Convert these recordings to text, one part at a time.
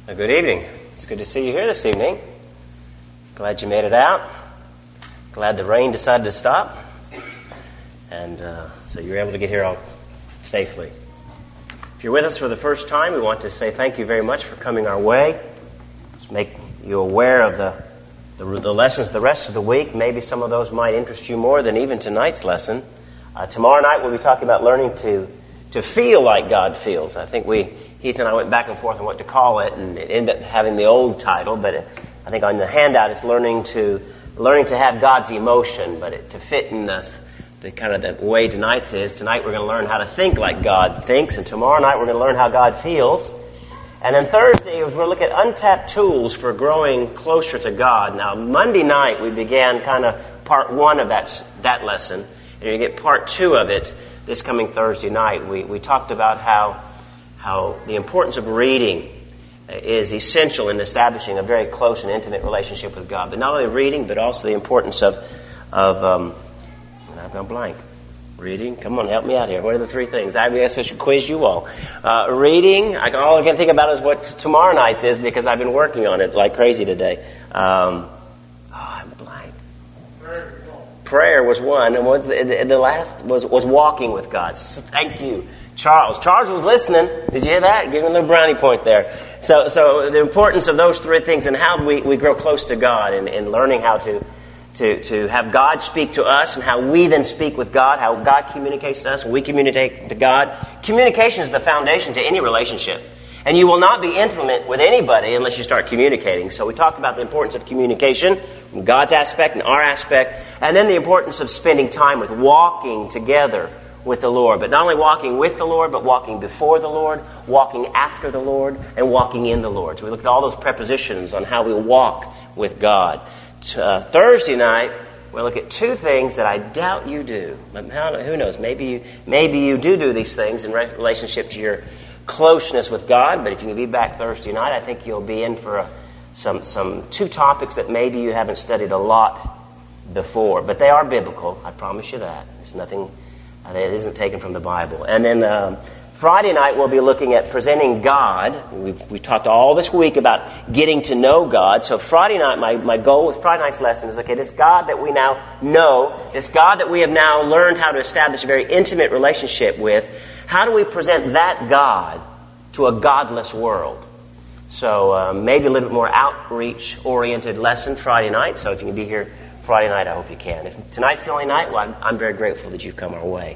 Good evening. It's good to see you here this evening. Glad you made it out. Glad the rain decided to stop. And so you were able to get here all safely. If you're with us for the first time, we want to say thank you very much for coming our way. Just make you aware of the lessons the rest of the week. Maybe some of those might interest you more than even tonight's lesson. Tomorrow night we'll be talking about learning to feel like God feels. I think Heath and I went back and forth on what to call it, and it ended up having the old title, but I think on the handout it's learning to have God's emotion, but to fit in the kind of the way tonight's is. Tonight we're going to learn how to think like God thinks, and tomorrow night we're going to learn how God feels. And then Thursday we're going to look at untapped tools for growing closer to God. Now Monday night we began kind of part one of that lesson, and you get part two of it this coming Thursday night. We talked about how the importance of reading is essential in establishing a very close and intimate relationship with God. But not only reading, but also the importance of I've gone blank. Reading, come on, help me out here. What are the three things? I guess I should quiz you all. Reading, all I can think about is what tomorrow night's is because I've been working on it like crazy today. I'm blank. Prayer was one, and the last was walking with God. So thank you, Charles. Charles was listening. Did you hear that? Give him a little brownie point there. So the importance of those three things and how we grow close to God and learning how to have God speak to us and how we then speak with God, how God communicates to us and we communicate to God. Communication is the foundation to any relationship. And you will not be intimate with anybody unless you start communicating. So we talked about the importance of communication from God's aspect and our aspect, and then the importance of spending time with walking together with the Lord. But not only walking with the Lord, but walking before the Lord, walking after the Lord, and walking in the Lord. So we looked at all those prepositions on how we walk with God. Thursday night, we'll look at two things that I doubt you do. Who knows? Maybe you do these things in relationship to your closeness with God, but if you can be back Thursday night, I think you'll be in for some two topics that maybe you haven't studied a lot before, but they are biblical. I promise you that. It's nothing that isn't taken from the Bible. And then Friday night we'll be looking at presenting God. We talked all this week about getting to know God. So Friday night, my goal with Friday night's lesson is, okay, this God that we now know, this God that we have now learned how to establish a very intimate relationship with, how do we present that God to a godless world? So maybe a little bit more outreach-oriented lesson Friday night. So if you can be here Friday night, I hope you can. If tonight's the only night, well, I'm very grateful that you've come our way.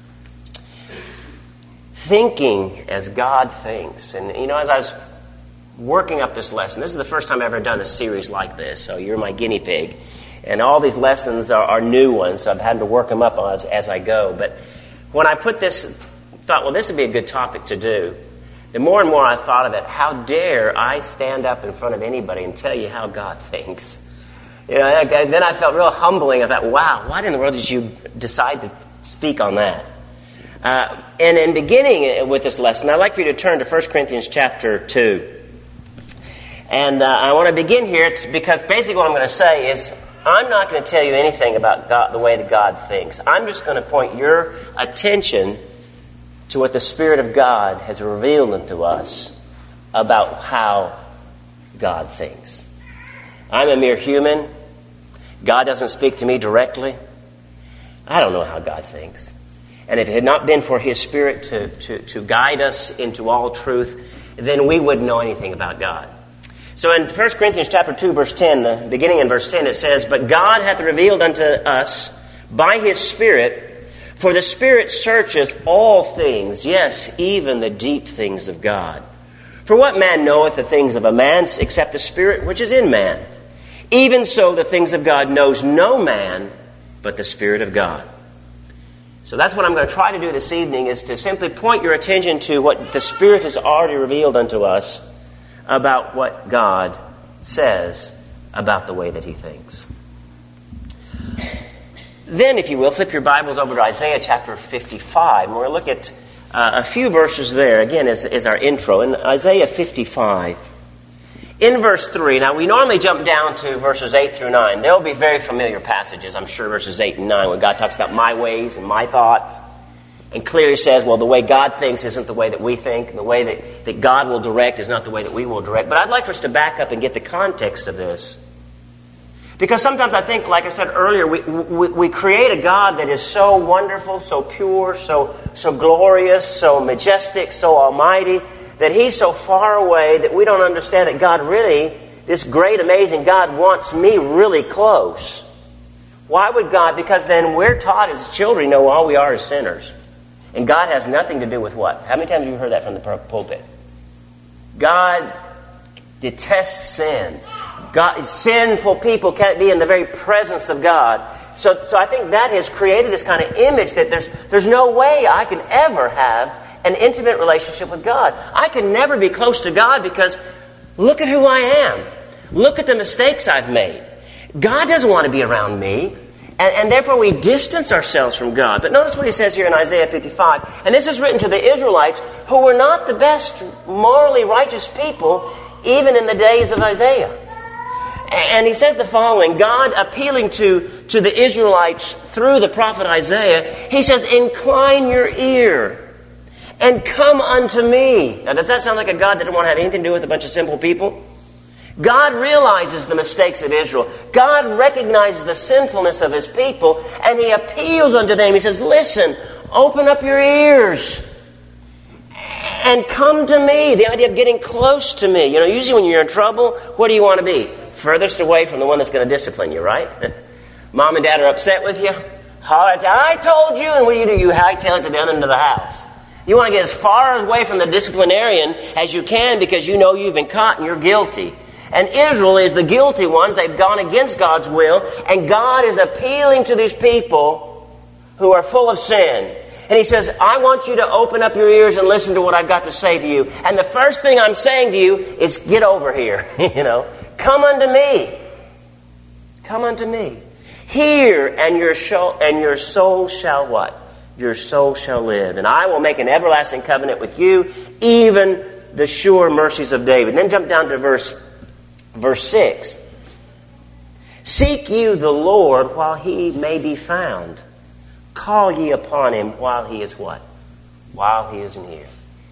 Thinking as God thinks. And, as I was working up this lesson, this is the first time I've ever done a series like this, so you're my guinea pig. And all these lessons are new ones, so I've had to work them up as I go. But when I thought, well, this would be a good topic to do, the more and more I thought of it, how dare I stand up in front of anybody and tell you how God thinks? Then I felt real humbling. I thought, wow, why in the world did you decide to speak on that? And in beginning with this lesson, I'd like for you to turn to 1 Corinthians chapter 2. And I want to begin here because basically what I'm going to say is I'm not going to tell you anything about God, the way that God thinks. I'm just going to point your attention to what the Spirit of God has revealed unto us about how God thinks. I'm a mere human. God doesn't speak to me directly. I don't know how God thinks. And if it had not been for His Spirit to guide us into all truth, then we wouldn't know anything about God. So in 1 Corinthians chapter 2, verse 10, the beginning in verse 10, it says, "But God hath revealed unto us by His Spirit, for the Spirit searcheth all things, yes, even the deep things of God. For what man knoweth the things of a man, except the Spirit which is in man? Even so the things of God knows no man, but the Spirit of God." So that's what I'm going to try to do this evening, is to simply point your attention to what the Spirit has already revealed unto us about what God says about the way that He thinks. Then, if you will, flip your Bibles over to Isaiah chapter 55. And we're going to look at a few verses there, again, as our intro. In Isaiah 55, in verse 3, now we normally jump down to verses 8 through 9. They'll be very familiar passages, I'm sure, verses 8 and 9, where God talks about my ways and my thoughts. and clearly says, well, the way God thinks isn't the way that we think, and the way that God will direct is not the way that we will direct. But I'd like for us to back up and get the context of this. Because sometimes I think, like I said earlier, we create a God that is so wonderful, so pure, so glorious, so majestic, so almighty, that He's so far away that we don't understand that God really, this great, amazing God, wants me really close. Why would God? Because then we're taught as children, all we are is sinners. And God has nothing to do with what? How many times have you heard that from the pulpit? God detests sin. Sinful people can't be in the very presence of God. So I think that has created this kind of image that there's no way I can ever have an intimate relationship with God. I can never be close to God because look at who I am. Look at the mistakes I've made. God doesn't want to be around me. And therefore we distance ourselves from God. But notice what he says here in Isaiah 55. And this is written to the Israelites who were not the best morally righteous people even in the days of Isaiah. And he says the following, God appealing to the Israelites through the prophet Isaiah, he says, incline your ear and come unto me. Now, does that sound like a God that didn't want to have anything to do with a bunch of simple people? God realizes the mistakes of Israel. God recognizes the sinfulness of His people, and He appeals unto them. He says, listen, open up your ears and come to me. The idea of getting close to me. Usually when you're in trouble, what do you want to be? Furthest away from the one that's going to discipline you, right? Mom and Dad are upset with you. Holler at you, I told you, and what do? You hightail it to the other end of the house. You want to get as far away from the disciplinarian as you can because you know you've been caught and you're guilty. And Israel is the guilty ones. They've gone against God's will. And God is appealing to these people who are full of sin. And He says, I want you to open up your ears and listen to what I've got to say to you. And the first thing I'm saying to you is get over here. Come unto me. Come unto me. Hear, and your soul shall what? Your soul shall live. And I will make an everlasting covenant with you, even the sure mercies of David. And then jump down to verse 6. Seek you the Lord while He may be found. Call ye upon Him while He is what? While He is near.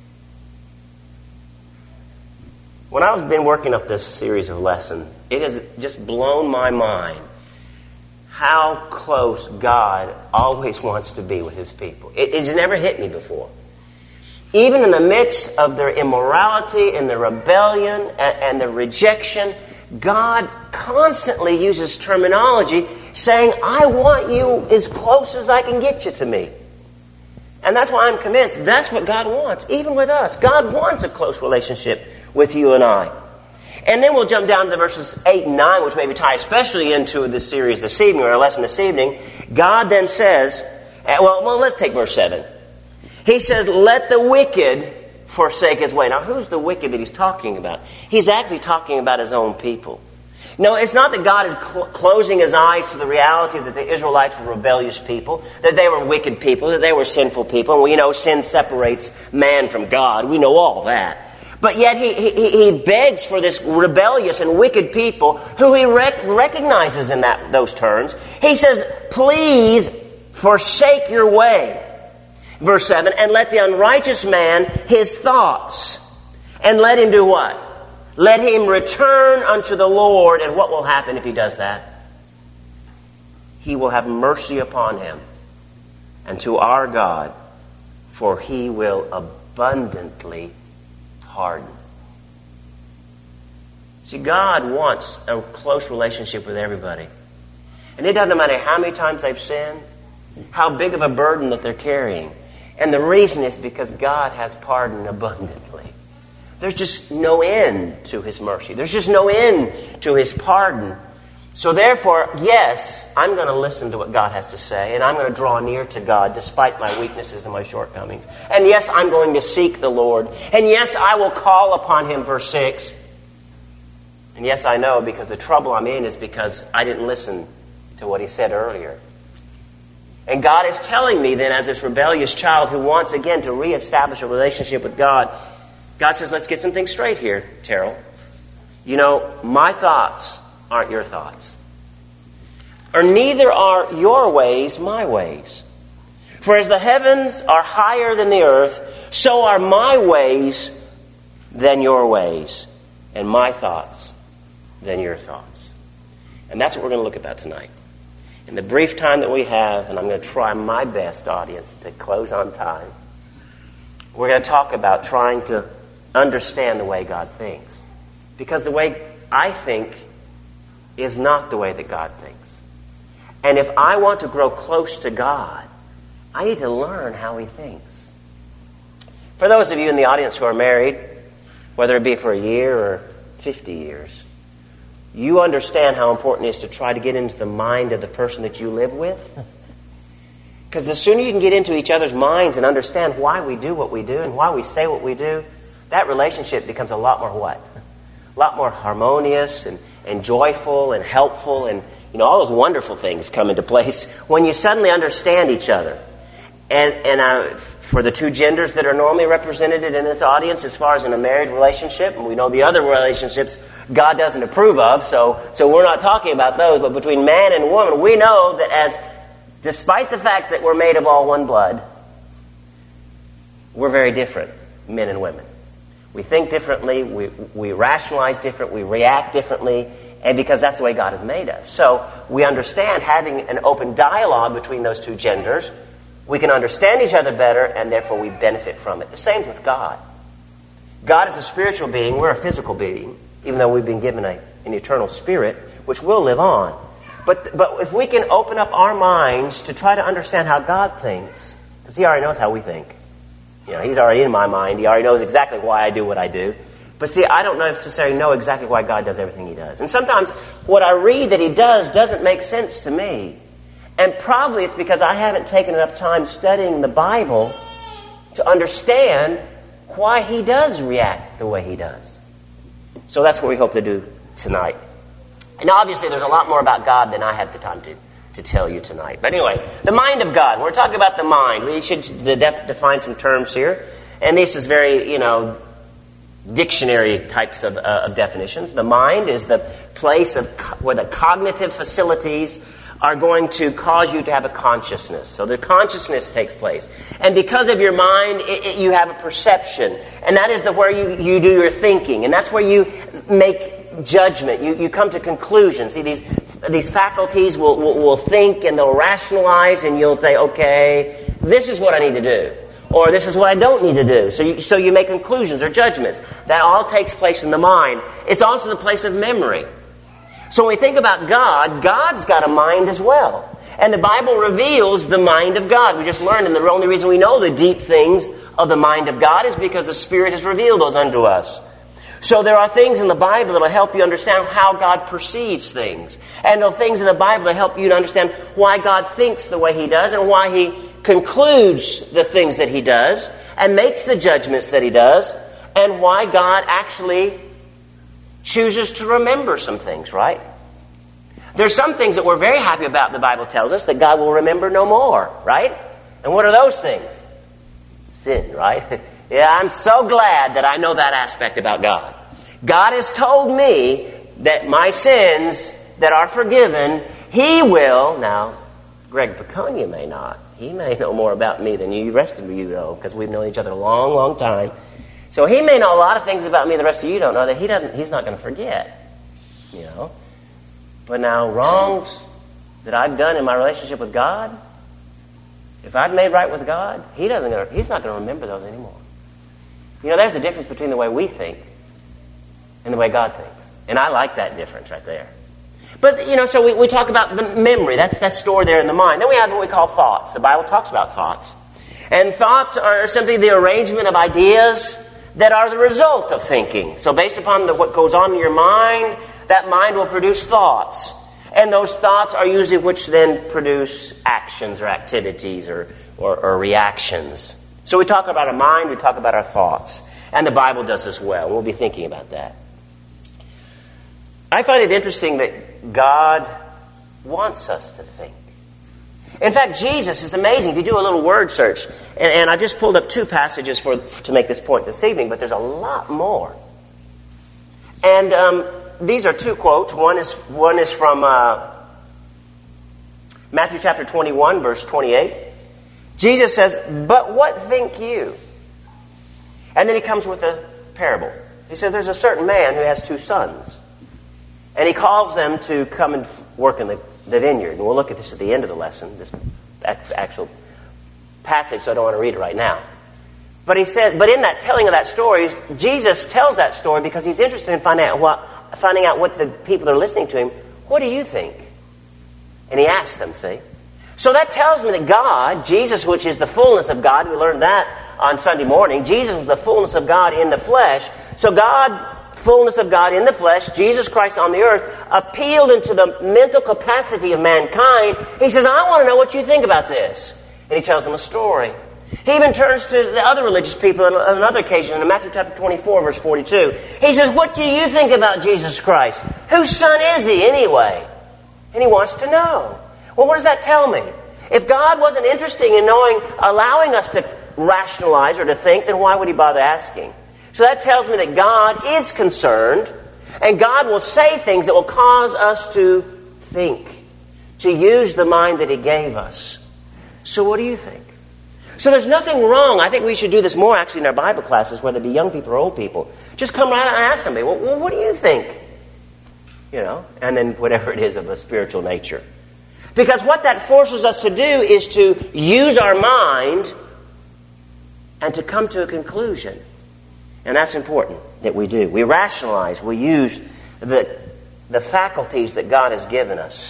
When I've been working up this series of lessons, it has just blown my mind how close God always wants to be with His people. It has never hit me before. Even in the midst of their immorality and the rebellion and the rejection, God constantly uses terminology saying, I want you as close as I can get you to me. And that's why I'm convinced that's what God wants, even with us. God wants a close relationship with you and I. And then we'll jump down to verses 8 and 9, which maybe tie especially into this series this evening, or our lesson this evening. God then says, well, let's take verse 7. He says, let the wicked forsake his way. Now, who's the wicked that He's talking about? He's actually talking about His own people. No, it's not that God is closing His eyes to the reality that the Israelites were rebellious people, that they were wicked people, that they were sinful people. And we know sin separates man from God. We know all that. But yet he begs for this rebellious and wicked people who He recognizes in those terms. He says, please forsake your way. Verse 7, and let the unrighteous man his thoughts, and let him do what? Let him return unto the Lord. And what will happen if he does that? He will have mercy upon him, and to our God, for He will abundantly pardon. See, God wants a close relationship with everybody. And it doesn't matter how many times they've sinned, how big of a burden that they're carrying. And the reason is because God has pardoned abundantly. There's just no end to His mercy. There's just no end to His pardon. So therefore, yes, I'm going to listen to what God has to say, and I'm going to draw near to God despite my weaknesses and my shortcomings. And yes, I'm going to seek the Lord. And yes, I will call upon Him, verse 6. And yes, I know, because the trouble I'm in is because I didn't listen to what He said earlier. And God is telling me then, as this rebellious child who wants again to reestablish a relationship with God, God says, let's get some things straight here, Terrell. My thoughts aren't your thoughts. Or neither are your ways my ways. For as the heavens are higher than the earth, so are my ways than your ways, and my thoughts than your thoughts. And that's what we're going to look about tonight. In the brief time that we have, and I'm going to try my best, audience, to close on time, we're going to talk about trying to understand the way God thinks. Because the way I think is not the way that God thinks. And if I want to grow close to God, I need to learn how He thinks. For those of you in the audience who are married, whether it be for a year or 50 years, you understand how important it is to try to get into the mind of the person that you live with. Because the sooner you can get into each other's minds and understand why we do what we do and why we say what we do, that relationship becomes a lot more what? A lot more harmonious and joyful and helpful, and all those wonderful things come into place when you suddenly understand each other. And for the two genders that are normally represented in this audience, as far as in a married relationship, and we know the other relationships God doesn't approve of, so we're not talking about those, but between man and woman, we know that despite the fact that we're made of all one blood, we're very different, men and women. We think differently, we rationalize different, we react differently, and because that's the way God has made us. So we understand having an open dialogue between those two genders, we can understand each other better, and therefore we benefit from it. The same with God. God is a spiritual being, we're a physical being, even though we've been given an eternal spirit, which will live on. But if we can open up our minds to try to understand how God thinks, because He already knows how we think. He's already in my mind. He already knows exactly why I do what I do. But see, I don't necessarily know exactly why God does everything He does. And sometimes what I read that He does doesn't make sense to me. And probably it's because I haven't taken enough time studying the Bible to understand why He does react the way He does. So that's what we hope to do tonight. And obviously there's a lot more about God than I have the time to tell you tonight. But anyway, the mind of God. We're talking about the mind. We should define some terms here. And this is very, dictionary types of definitions. The mind is the place where the cognitive facilities are going to cause you to have a consciousness. So the consciousness takes place. And because of your mind, you have a perception. And that is where you do your thinking. And that's where you make judgment. You come to conclusions. See, these faculties will think and they'll rationalize, and you'll say, okay, this is what I need to do. Or this is what I don't need to do. So you make conclusions or judgments. That all takes place in the mind. It's also the place of memory. So when we think about God, God's got a mind as well. And the Bible reveals the mind of God. We just learned, and the only reason we know the deep things of the mind of God is because the Spirit has revealed those unto us. So there are things in the Bible that will help you understand how God perceives things. And there are things in the Bible that help you to understand why God thinks the way He does and why He concludes the things that He does and makes the judgments that He does, and why God actually chooses to remember some things, right? There's some things that we're very happy about, the Bible tells us, that God will remember no more, right? And what are those things? Sin, right? Yeah, I'm so glad that I know that aspect about God. God has told me that my sins that are forgiven, He will. Now, Greg Piconia may not. He may know more about me than you, the rest of you know, because we've known each other a long, long time. So he may know a lot of things about me the rest of you don't know that he's not going to forget. But now, wrongs that I've done in my relationship with God, if I've made right with God, He's not going to remember those anymore. There's a difference between the way we think and the way God thinks. And I like that difference right there. But, so we talk about the memory. That's stored there in the mind. Then we have what we call thoughts. The Bible talks about thoughts. And thoughts are simply the arrangement of ideas that are the result of thinking. So based upon what goes on in your mind, that mind will produce thoughts. And those thoughts are usually which then produce actions or activities or reactions. So we talk about our mind, we talk about our thoughts. And the Bible does as well. We'll be thinking about that. I find it interesting that God wants us to think. In fact, Jesus is amazing. If you do a little word search, and I just pulled up two passages to make this point this evening, but there's a lot more. And these are two quotes. One is from Matthew chapter 21, verse 28. Jesus says, but what think you? And then he comes with a parable. He says there's a certain man who has 2 sons. And he calls them to come and work in the vineyard. And we'll look at this at the end of the lesson, this actual passage, so I don't want to read it right now. But he said, but in that telling of that story, Jesus tells that story because he's interested in finding out what the people that are listening to him, what do you think? And he asks them, see? So that tells me that God, Jesus, which is the fullness of God, we learned that on Sunday morning, Jesus was the fullness of God in the flesh. So God, fullness of God in the flesh, Jesus Christ on the earth, appealed into the mental capacity of mankind. He says, I want to know what you think about this. And he tells them a story. He even turns to the other religious people on another occasion in Matthew chapter 24, verse 42. He says, what do you think about Jesus Christ? Whose son is he anyway? And he wants to know. Well, what does that tell me? If God wasn't interested in allowing us to rationalize or to think, then why would he bother asking? So that tells me that God is concerned, and God will say things that will cause us to think, to use the mind that he gave us. So what do you think? So there's nothing wrong. I think we should do this more actually in our Bible classes, whether it be young people or old people. Just come right out and ask somebody, well, what do you think? You know, and then whatever it is of a spiritual nature. Because what that forces us to do is to use our mind and to come to a conclusion. And that's important that we do. We rationalize. We use the faculties that God has given us.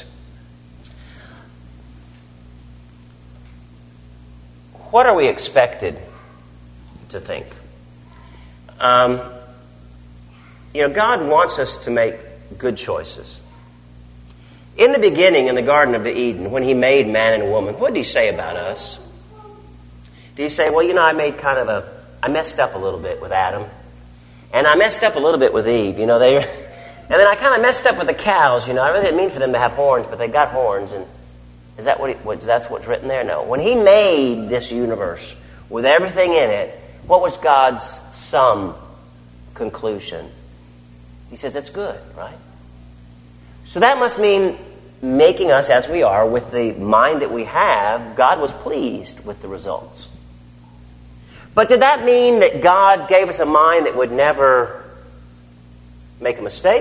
What are we expected to think? God wants us to make good choices. In the beginning, in the Garden of Eden, when he made man and woman, what did he say about us? Did he say, well, I messed up a little bit with Adam, and I messed up a little bit with Eve, and then I kind of messed up with the cows, I really didn't mean for them to have horns, but they got horns, and is that that's what's written there? No. When he made this universe with everything in it, what was God's sum conclusion? He says it's good, right? So that must mean making us as we are with the mind that we have, God was pleased with the results. But did that mean that God gave us a mind that would never make a mistake?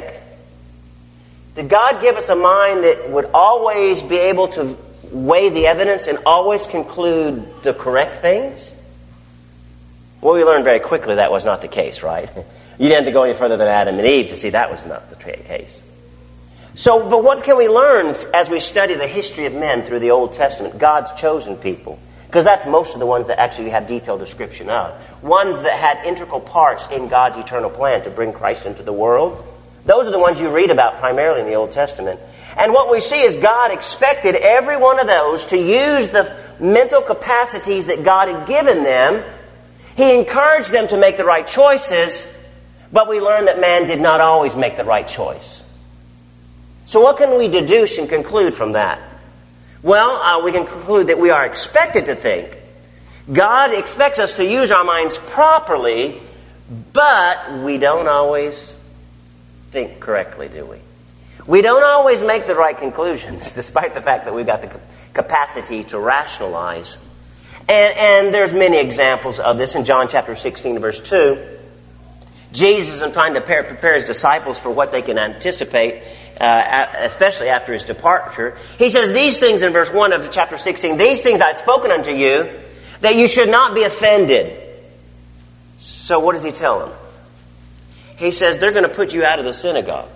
Did God give us a mind that would always be able to weigh the evidence and always conclude the correct things? Well, we learned very quickly that was not the case, right? You didn't have to go any further than Adam and Eve to see that was not the case. So, but what can we learn as we study the history of men through the Old Testament, God's chosen people? Because that's most of the ones that actually have detailed description of. Ones that had integral parts in God's eternal plan to bring Christ into the world. Those are the ones you read about primarily in the Old Testament. And what we see is God expected every one of those to use the mental capacities that God had given them. He encouraged them to make the right choices, but we learn that man did not always make the right choice. So what can we deduce and conclude from that? Well, we can conclude that we are expected to think. God expects us to use our minds properly, but we don't always think correctly, do we? We don't always make the right conclusions, despite the fact that we've got the capacity to rationalize. And there's many examples of this in John chapter 16, verse 2. Jesus is trying to prepare his disciples for what they can anticipate, especially after his departure. He says these things in verse 1 of chapter 16, these things I've spoken unto you, that you should not be offended. So what does he tell them? He says they're going to put you out of the synagogue.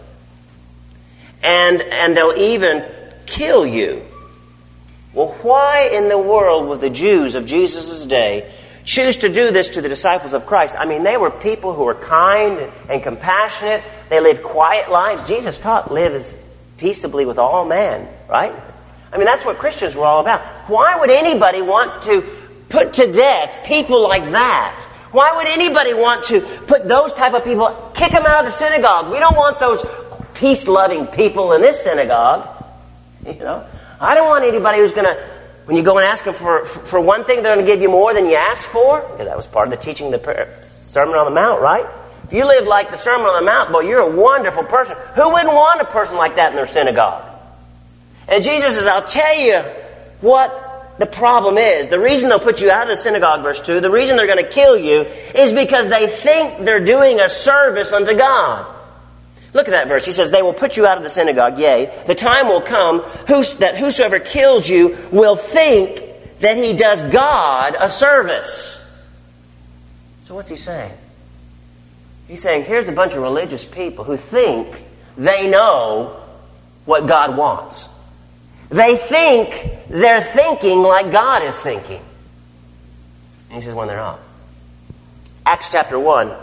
And they'll even kill you. Well, why in the world would the Jews of Jesus' day choose to do this to the disciples of Christ? I mean, they were people who were kind and compassionate. They lived quiet lives. Jesus taught, live as peaceably with all men, right? I mean, that's what Christians were all about. Why would anybody want to put to death people like that? Why would anybody want to put those type of people, kick them out of the synagogue? We don't want those peace-loving people in this synagogue. I don't want anybody who's going to, when you go and ask them for one thing, they're going to give you more than you ask for. Because that was part of the teaching, the Sermon on the Mount, right? If you live like the Sermon on the Mount, boy, you're a wonderful person. Who wouldn't want a person like that in their synagogue? And Jesus says, I'll tell you what the problem is, the reason they'll put you out of the synagogue, verse 2, the reason they're going to kill you is because they think they're doing a service unto God. Look at that verse. He says, they will put you out of the synagogue. Yea, the time will come that whosoever kills you will think that he does God a service. So what's he saying? He's saying, here's a bunch of religious people who think they know what God wants. They think they're thinking like God is thinking. And he says, when they're not. Acts chapter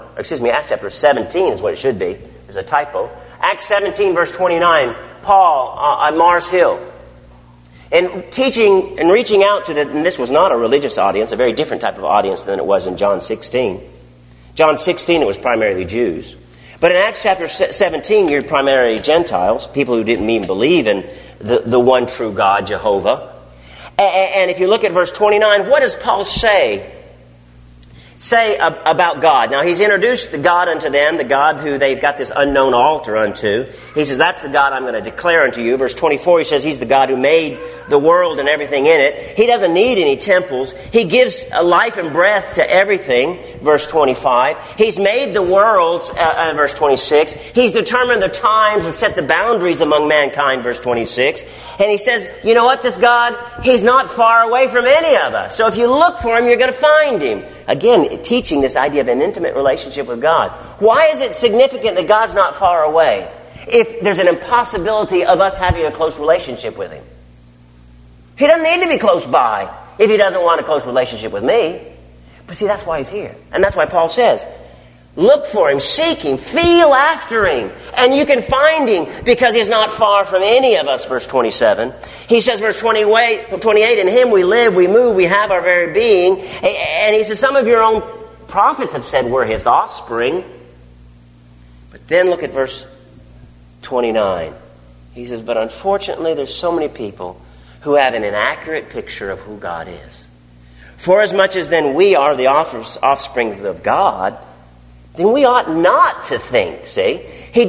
17 is what it should be. There's a typo. Acts 17, verse 29, Paul on Mars Hill. And teaching and reaching out to and this was not a religious audience, a very different type of audience than it was in John 16. John 16, it was primarily Jews. But in Acts chapter 17, you're primarily Gentiles, people who didn't even believe in the one true God, Jehovah. And if you look at verse 29, what does Paul say about God? Now, he's introduced the God unto them, the God who they've got this unknown altar unto. He says, that's the God I'm going to declare unto you. Verse 24, he says he's the God who made the world and everything in it. He doesn't need any temples. He gives a life and breath to everything. Verse 25. He's made the worlds, verse 26. He's determined the times and set the boundaries among mankind, verse 26. And he says, you know what, this God, he's not far away from any of us. So if you look for him, you're going to find him. Again, teaching this idea of an intimate relationship with God. Why is it significant that God's not far away if there's an impossibility of us having a close relationship with him? He doesn't need to be close by if he doesn't want a close relationship with me. But see, that's why he's here. And that's why Paul says, look for him, seek him, feel after him. And you can find him because he's not far from any of us, verse 27. He says, verse 28, in him we live, we move, we have our very being. And he says, some of your own prophets have said we're his offspring. But then look at verse 29. He says, but unfortunately there's so many people who have an inaccurate picture of who God is. For as much as then we are the offsprings of God, then we ought not to think, see? He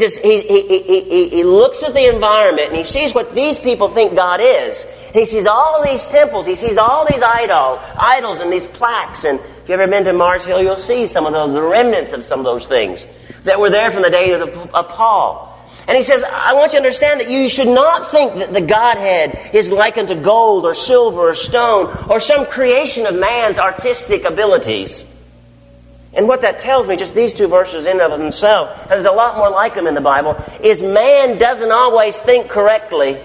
looks at the environment and he sees what these people think God is. And he sees all these temples, he sees all these idols and these plaques. And if you've ever been to Mars Hill, you'll see some of those, the remnants of some of those things that were there from the days of Paul. And he says, I want you to understand that you should not think that the Godhead is likened to gold or silver or stone or some creation of man's artistic abilities. And what that tells me, just these two verses in and of themselves, and there's a lot more like them in the Bible, is man doesn't always think correctly.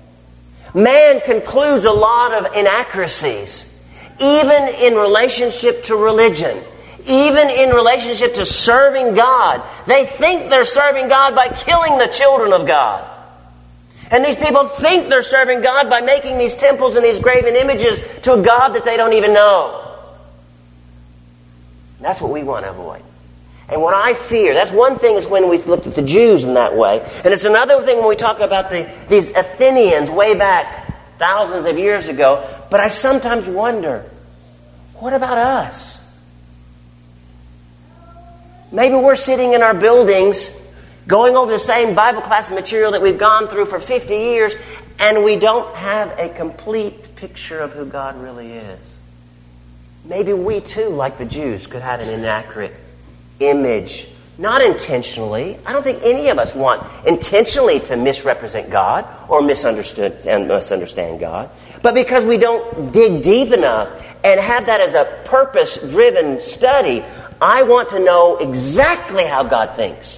Man concludes a lot of inaccuracies, even in relationship to religion. Even in relationship to serving God. They think they're serving God by killing the children of God. And these people think they're serving God by making these temples and these graven images to a God that they don't even know. That's what we want to avoid. And what I fear, that's one thing is when we looked at the Jews in that way. And it's another thing when we talk about these Athenians way back thousands of years ago. But I sometimes wonder, what about us? Maybe we're sitting in our buildings going over the same Bible class material that we've gone through for 50 years and we don't have a complete picture of who God really is. Maybe we too, like the Jews, could have an inaccurate image. Not intentionally. I don't think any of us want intentionally to misrepresent God or misunderstand God. But because we don't dig deep enough and have that as a purpose-driven study, I want to know exactly how God thinks.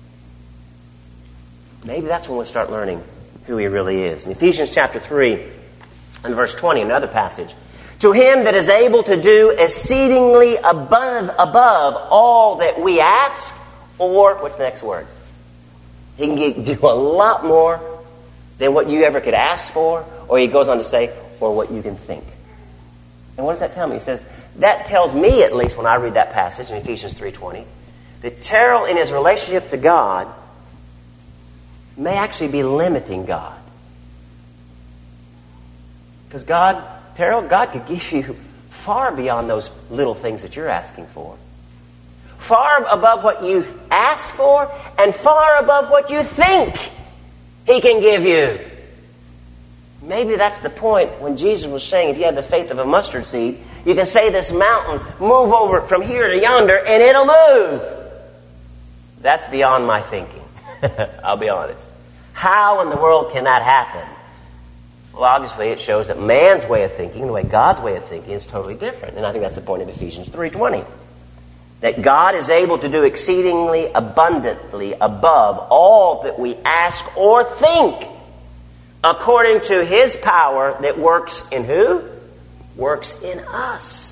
Maybe that's when we'll start learning who he really is. In Ephesians chapter 3 and verse 20, another passage. To him that is able to do exceedingly above all that we ask, or, what's the next word? He can do a lot more than what you ever could ask for, or he goes on to say, or what you can think. And what does that tell me? He says, that tells me, at least when I read that passage in Ephesians 3:20, that Terrell in his relationship to God may actually be limiting God. Because Terrell, God could give you far beyond those little things that you're asking for. Far above what you ask for and far above what you think he can give you. Maybe that's the point when Jesus was saying, if you have the faith of a mustard seed, you can say this mountain, move over from here to yonder, and it'll move. That's beyond my thinking. I'll be honest. How in the world can that happen? Well, obviously it shows that man's way of thinking, the way God's way of thinking, is totally different. And I think that's the point of Ephesians 3:20. That God is able to do exceedingly abundantly above all that we ask or think, according to His power that works in who? Works in us.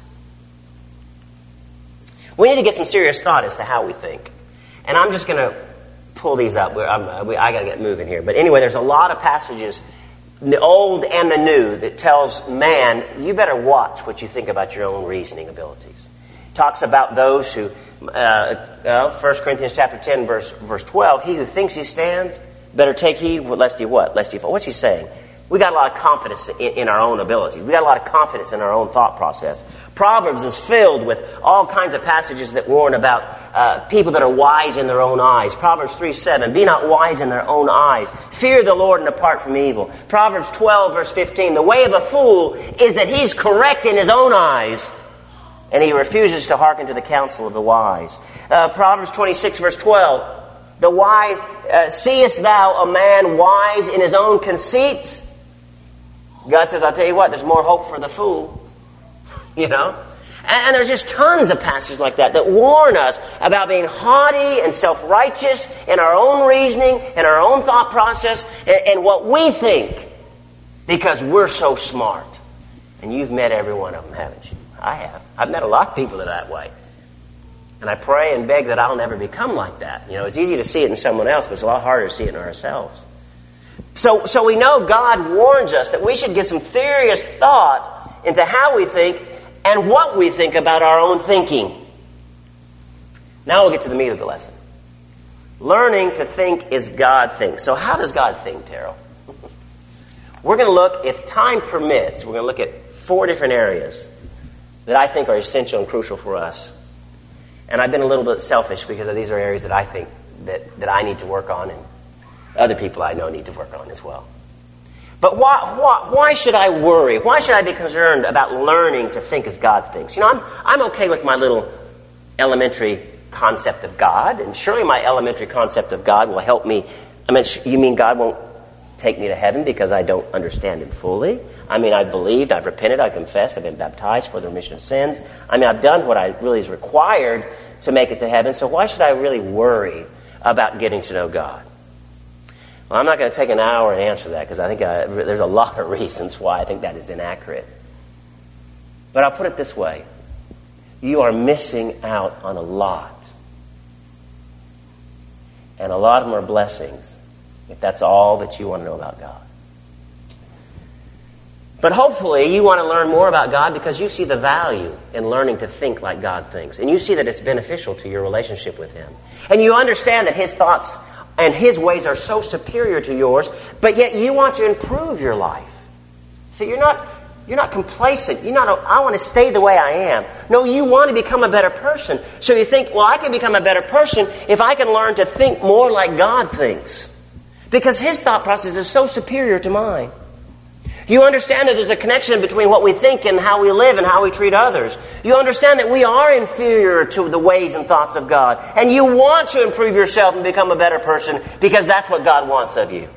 We need to get some serious thought as to how we think. And I'm just going to pull these up. I got to get moving here. But anyway, there's a lot of passages, the Old and the New, that tells man, you better watch what you think about your own reasoning abilities. Talks about those who, 1 Corinthians chapter 10, verse 12, he who thinks he stands, better take heed lest he what? Lest he fall. What's he saying? We got a lot of confidence in our own abilities. We got a lot of confidence in our own thought process. Proverbs is filled with all kinds of passages that warn about people that are wise in their own eyes. Proverbs 3:7, be not wise in their own eyes. Fear the Lord and depart from evil. Proverbs 12, verse 15, the way of a fool is that he's correct in his own eyes, and he refuses to hearken to the counsel of the wise. Proverbs 26, verse 12, the wise, seest thou a man wise in his own conceits? God says, I'll tell you what, there's more hope for the fool. You know? And there's just tons of passages like that warn us about being haughty and self-righteous in our own reasoning, in our own thought process, and what we think, because we're so smart. And you've met every one of them, haven't you? I have. I've met a lot of people that are that way. And I pray and beg that I'll never become like that. You know, it's easy to see it in someone else, but it's a lot harder to see it in ourselves. So we know God warns us that we should give some serious thought into how we think and what we think about our own thinking. Now we'll get to the meat of the lesson. Learning to think as God thinks. So how does God think, Terrell? We're going to look, if time permits, we're going to look at 4 different areas that I think are essential and crucial for us. And I've been a little bit selfish because these are areas that I think that I need to work on, and other people I know need to work on as well. But why should I worry? Why should I be concerned about learning to think as God thinks? You know, I'm okay with my little elementary concept of God, and surely my elementary concept of God will help me. I mean, you mean God won't take me to heaven because I don't understand Him fully? I mean, I've believed, I've repented, I've confessed, I've been baptized for the remission of sins. I mean, I've done what I really is required to make it to heaven, so why should I really worry about getting to know God? Well, I'm not going to take an hour and answer that because I think there's a lot of reasons why I think that is inaccurate. But I'll put it this way. You are missing out on a lot. And a lot of them are blessings if that's all that you want to know about God. But hopefully you want to learn more about God because you see the value in learning to think like God thinks. And you see that it's beneficial to your relationship with Him. And you understand that His thoughts and His ways are so superior to yours, but yet you want to improve your life. See, you're not complacent. I want to stay the way I am. No, you want to become a better person. So you think, well, I can become a better person if I can learn to think more like God thinks. Because His thought process is so superior to mine. You understand that there's a connection between what we think and how we live and how we treat others. You understand that we are inferior to the ways and thoughts of God. And you want to improve yourself and become a better person because that's what God wants of you.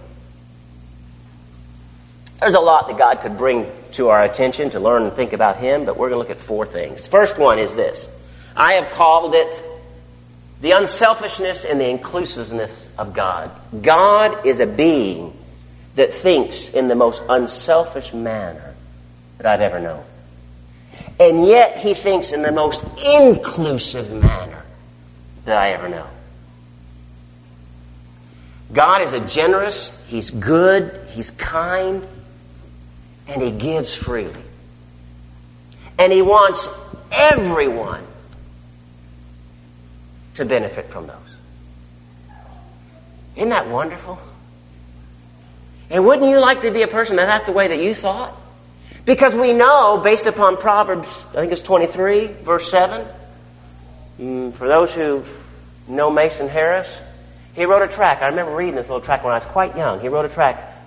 There's a lot that God could bring to our attention to learn and think about Him, but we're going to look at 4 things. First one is this. I have called it the unselfishness and the inclusiveness of God. God is a being that thinks in the most unselfish manner that I've ever known. And yet He thinks in the most inclusive manner that I ever know. God is a generous, He's good, He's kind, and He gives freely. And He wants everyone to benefit from those. Isn't that wonderful? And wouldn't you like to be a person that's the way that you thought? Because we know, based upon Proverbs, I think it's 23, verse 7, for those who know Mason Harris, he wrote a tract. I remember reading this little tract when I was quite young. He wrote a tract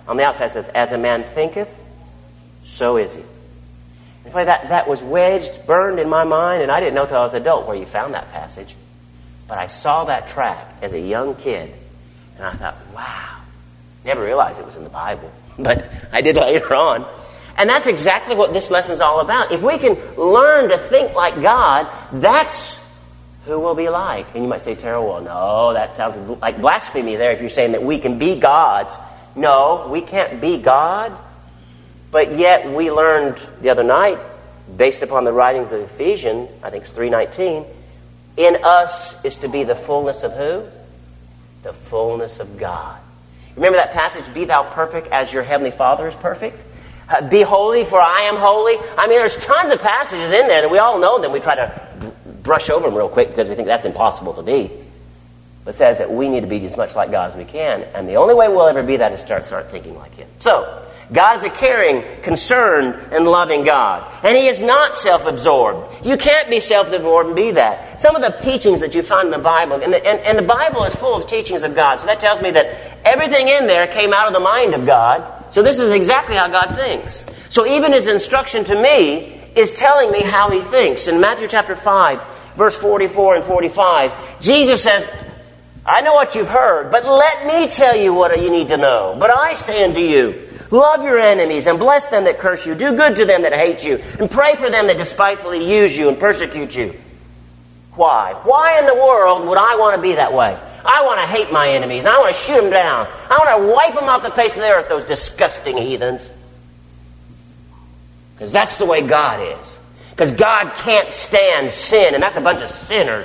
On the outside it says, as a man thinketh, so is he. In fact, that was wedged, burned in my mind, and I didn't know till I was an adult where you found that passage. But I saw that track as a young kid, and I thought, wow. Never realized it was in the Bible, but I did later on. And that's exactly what this lesson is all about. If we can learn to think like God, that's who we'll be like. And you might say, Terrell, well, no, that sounds like blasphemy there if you're saying that we can be gods. No, we can't be God. But yet we learned the other night, based upon the writings of Ephesians, I think it's 3:19, in us is to be the fullness of who? The fullness of God. Remember that passage, be thou perfect as your heavenly Father is perfect? Be holy, for I am holy. I mean, there's tons of passages in there, and we all know them. We try to brush over them real quick because we think that's impossible to be. But it says that we need to be as much like God as we can, and the only way we'll ever be that is start thinking like Him. So, God is a caring, concerned, and loving God. And He is not self-absorbed. You can't be self-absorbed and be that. Some of the teachings that you find in the Bible, and the Bible is full of teachings of God, so that tells me that everything in there came out of the mind of God. So this is exactly how God thinks. So even His instruction to me is telling me how He thinks. In Matthew chapter 5, verse 44 and 45, Jesus says, I know what you've heard, but let me tell you what you need to know. But I say unto you, love your enemies and bless them that curse you. Do good to them that hate you. And pray for them that despitefully use you and persecute you. Why? Why in the world would I want to be that way? I want to hate my enemies. I want to shoot them down. I want to wipe them off the face of the earth, those disgusting heathens. Because that's the way God is. Because God can't stand sin, and that's a bunch of sinners.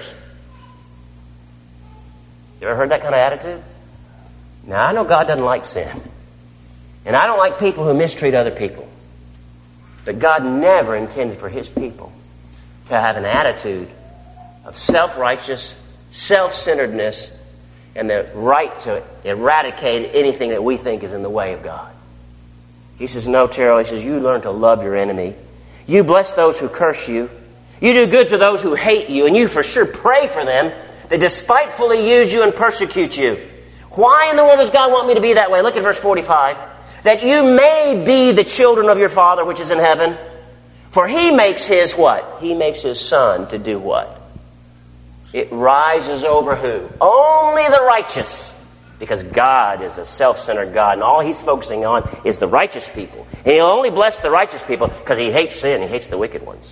You ever heard that kind of attitude? Now, I know God doesn't like sin. And I don't like people who mistreat other people. But God never intended for His people to have an attitude of self-righteous, self-centeredness, and the right to eradicate anything that we think is in the way of God. He says, no, Terrell, he says, you learn to love your enemy. You bless those who curse you. You do good to those who hate you, and you for sure pray for them that despitefully use you and persecute you. Why in the world does God want me to be that way? Look at verse 45. That you may be the children of your Father which is in heaven. For He makes His what? He makes His sun to do what? It rises over who? Only the righteous. Because God is a self-centered God, and all He's focusing on is the righteous people. And He'll only bless the righteous people because He hates sin. He hates the wicked ones.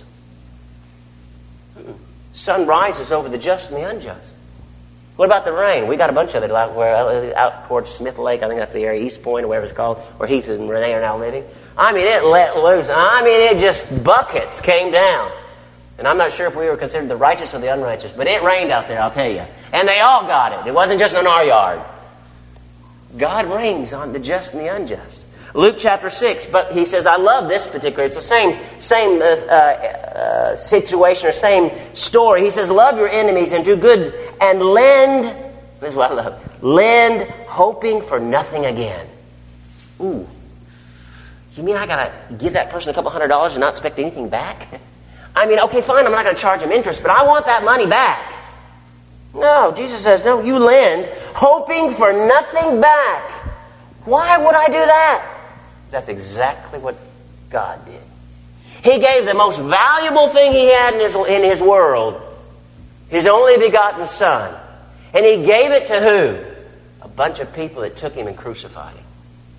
Sun rises over the just and the unjust. What about the rain? We got a bunch of it out towards Smith Lake. I think that's the area, East Point or whatever it's called, where Heath and Renee are now living. I mean, it let loose. I mean, it just buckets came down. And I'm not sure if we were considered the righteous or the unrighteous, but it rained out there, I'll tell you. And they all got it. It wasn't just in our yard. God rains on the just and the unjust. Luke chapter 6, but he says, I love this particular, it's the same situation or same story. He says, love your enemies and do good and lend, this is what I love, lend hoping for nothing again. Ooh, you mean I got to give that person a couple $100 and not expect anything back? I mean, okay, fine, I'm not going to charge him interest, but I want that money back. No, Jesus says, no, you lend hoping for nothing back. Why would I do that? That's exactly what God did. He gave the most valuable thing He had in His world, His only begotten Son. And He gave it to who? A bunch of people that took Him and crucified Him.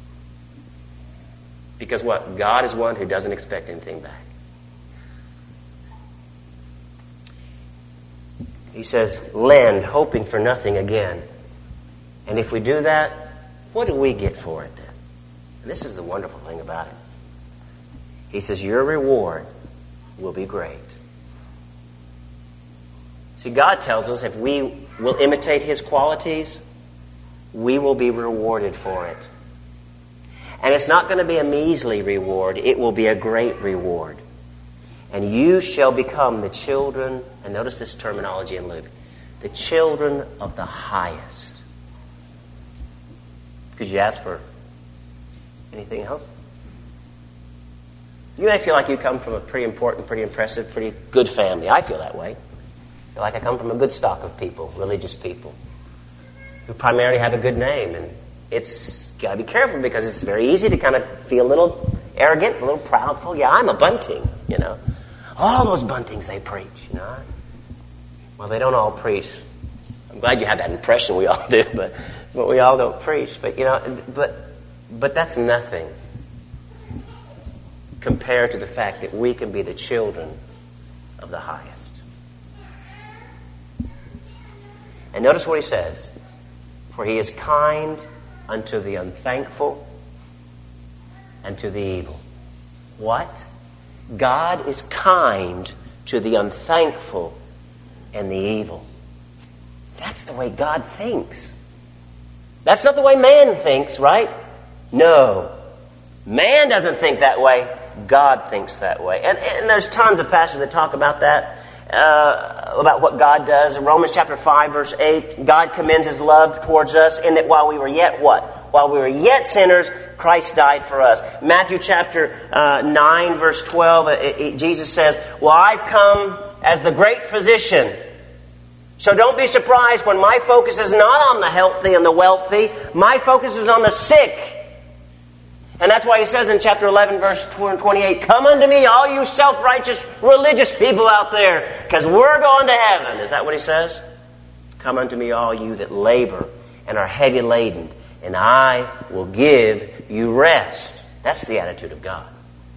Because what? God is one who doesn't expect anything back. He says, lend, hoping for nothing again. And if we do that, what do we get for it then? And this is the wonderful thing about it. He says, your reward will be great. See, God tells us if we will imitate His qualities, we will be rewarded for it. And it's not going to be a measly reward. It will be a great reward. And you shall become the children, and notice this terminology in Luke, the children of the highest. Could you ask for anything else? You may feel like you come from a pretty important, pretty impressive, pretty good family. I feel that way. I feel like I come from a good stock of people, religious people, who primarily have a good name and it's got to be careful because it's very easy to kind of feel a little arrogant, a little proudful. Yeah, I'm a bunting, you know. All those buntings they preach, you know. Well, they don't all preach. I'm glad you have that impression. We all do, but we all don't preach. But, you know, but that's nothing compared to the fact that we can be the children of the highest. And notice what he says. For he is kind unto the unthankful and to the evil. What? God is kind to the unthankful and the evil. That's the way God thinks. That's not the way man thinks, right? No. Man doesn't think that way. God thinks that way. And there's tons of passages that talk about that, about what God does. In Romans chapter 5, verse 8, God commends His love towards us in that while we were yet what? While we were yet sinners, Christ died for us. Matthew chapter 9, verse 12, Jesus says, well, I've come as the great physician. So don't be surprised when my focus is not on the healthy and the wealthy. My focus is on the sick. And that's why he says in chapter 11, verse 28, come unto me, all you self-righteous religious people out there, because we're going to heaven. Is that what he says? Come unto me, all you that labor and are heavy laden, and I will give you rest. That's the attitude of God.